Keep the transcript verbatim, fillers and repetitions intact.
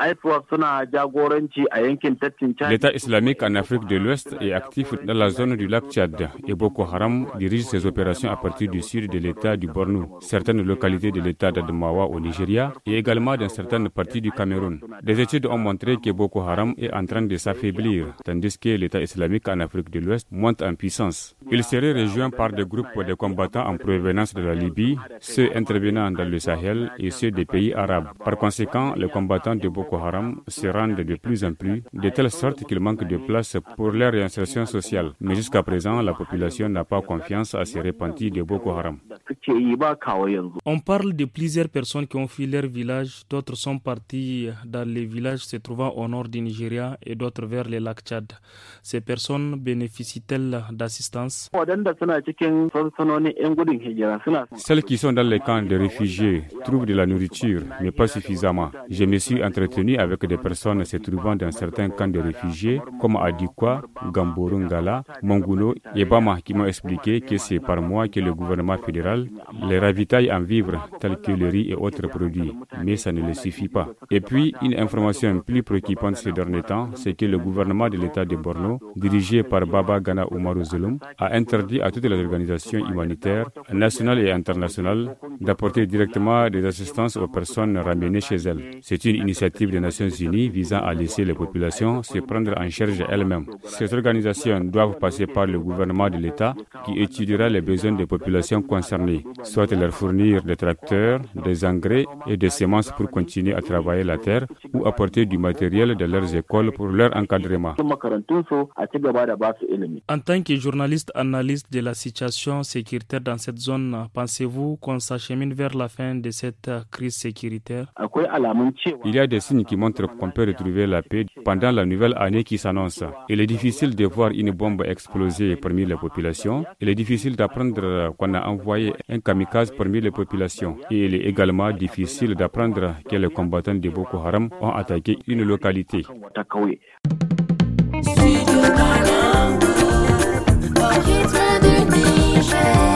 L'État islamique en Afrique de l'Ouest est actif dans la zone du lac Tchad et Boko Haram dirige ses opérations à partir du sud de l'État du Borno, certaines localités de l'État d'Adamawa au Nigeria et également dans certaines parties du Cameroun. Des études ont montré que Boko Haram est en train de s'affaiblir, tandis que l'État islamique en Afrique de l'Ouest monte en puissance. Il serait rejoint par des groupes de combattants en provenance de la Libye, ceux intervenant dans le Sahel et ceux des pays arabes. Par conséquent, les combattants de Boko Haram se rendent de plus en plus, de telle sorte qu'il manque de place pour leur réinsertion sociale. Mais jusqu'à présent, la population n'a pas confiance à ces repentis de Boko Haram. On parle de plusieurs personnes qui ont fui leur village, d'autres sont partis dans les villages se trouvant au nord du Nigeria et d'autres vers le lac Tchad. Ces personnes bénéficient-elles d'assistance? Celles qui sont dans les camps de réfugiés trouvent de la nourriture, mais pas suffisamment. Je me suis entretenu avec des personnes se trouvant dans certains camps de réfugiés, comme à Dikwa, Gamboro, Ngala, Monguno et Bama, qui m'ont expliqué que c'est par mois que le gouvernement fédéral les ravitaille en vivres tels que le riz et autres produits, mais ça ne les suffit pas. Et puis, une information plus préoccupante ces derniers temps, c'est que le gouvernement de l'État de Borno, dirigé par Baba Gana Umaru Zulum, a interdit à toutes les organisations humanitaires, nationales et internationales, d'apporter directement des assistances aux personnes ramenées chez elles. C'est une initiative des Nations Unies visant à laisser les populations se prendre en charge elles-mêmes. Ces organisations doivent passer par le gouvernement de l'État qui étudiera les besoins des populations concernées, soit leur fournir des tracteurs, des engrais et des semences pour continuer à travailler la terre ou apporter du matériel de leurs écoles pour leur encadrement. En tant que journaliste analyste de la situation sécuritaire dans cette zone, pensez-vous qu'on s'achemine vers la fin de cette crise sécuritaire? Il y a des signes qui montrent qu'on peut retrouver la paix pendant la nouvelle année qui s'annonce. Il est difficile de voir une bombe exploser parmi les populations. Il est difficile d'apprendre qu'on a envoyé un kamikaze parmi les populations. Et il est également difficile d'apprendre que les combattants de Boko Haram ont attaqué une localité. Studio Kalangu, au rythme du Niger.